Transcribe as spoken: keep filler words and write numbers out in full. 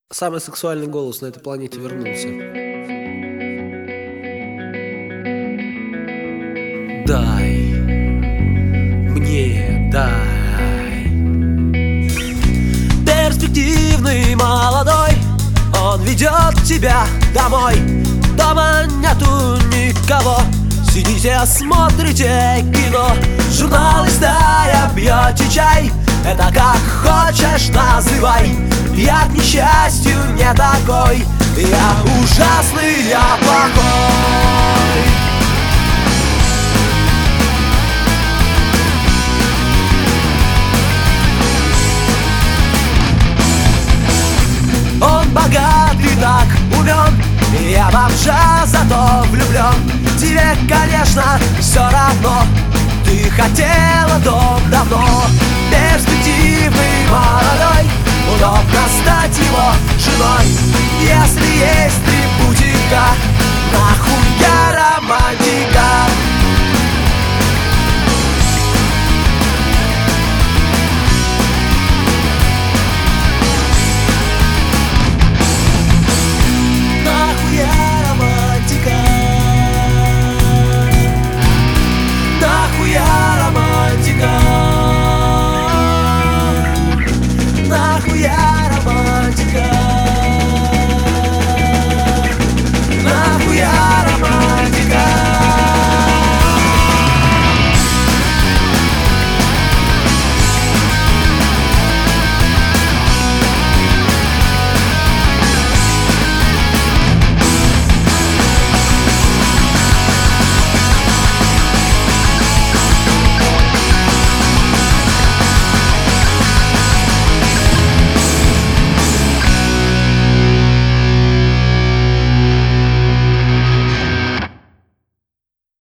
Самый сексуальный голос на этой планете вернулся. Дай мне, дай. Перспективный молодой, он ведет тебя домой. Дома нету никого, сидите, смотрите кино. Журнал листая, пьете чай. Это как хочешь называй. Я, к несчастью, не такой. Я ужасный, я плохой. Он богат и так умен, я бомжа, зато влюблен. Тебе, конечно, все равно, ты хотела дом давно. Перспективный молодой, удобно стать его женой. Если есть три путика, нахуй я романтик.